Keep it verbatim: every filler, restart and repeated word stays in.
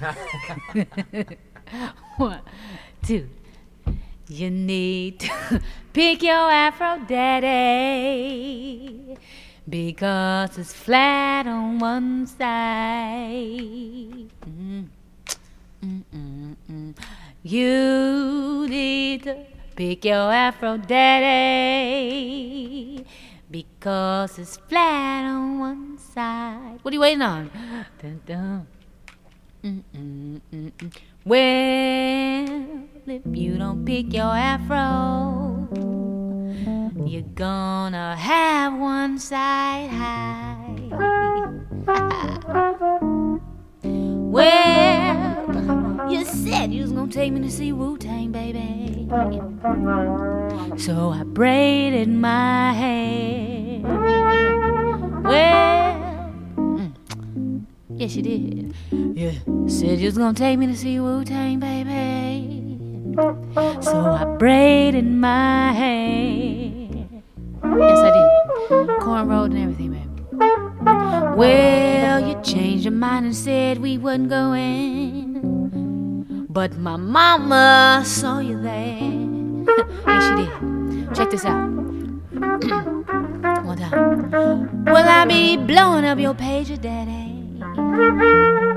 One, two. You need to pick your afro daddy because it's flat on one side. Mm. Mm, mm, mm. You need to pick your afro daddy because it's flat on one side. What are you waiting on? Dun, dun. Mm, mm, mm, mm. Well, if you don't pick your afro, you're gonna have one side high. Well, you said you was gonna take me to see Wu-Tang, baby. So I braided my hair. Well, mm, yes you did. You said you was gonna take me to see Wu-Tang, baby. So I braided my hair. Yes I did. Cornrowed and everything, baby. Well, you changed your mind and said we wouldn't go in, but my mama saw you there. Yes, she did. Check this out. One time. Will I be blowing up your pager, daddy?